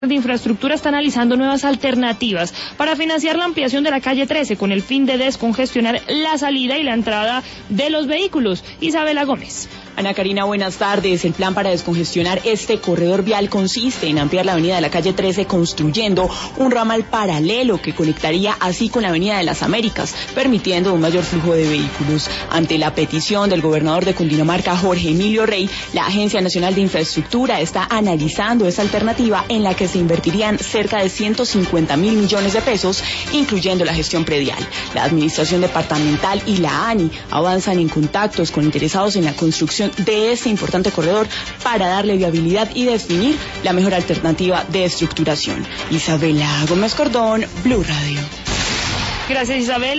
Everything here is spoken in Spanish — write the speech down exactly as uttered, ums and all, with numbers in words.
de Infraestructura está analizando nuevas alternativas para financiar la ampliación de la calle trece con el fin de descongestionar la salida y la entrada de los vehículos. Isabela Gómez. Ana Karina, buenas tardes. El plan para descongestionar este corredor vial consiste en ampliar la avenida de la calle trece construyendo un ramal paralelo que conectaría así con la avenida de las Américas, permitiendo un mayor flujo de vehículos. Ante la petición del gobernador de Cundinamarca, Jorge Emilio Rey, la Agencia Nacional de Infraestructura está analizando esa alternativa en la que se invertirían cerca de ciento cincuenta mil millones de pesos, incluyendo la gestión predial. La Administración Departamental y la ANI avanzan en contactos con interesados en la construcción de este importante corredor para darle viabilidad y definir la mejor alternativa de estructuración. Isabela Gómez Cordón, Blue Radio. Gracias, Isabel.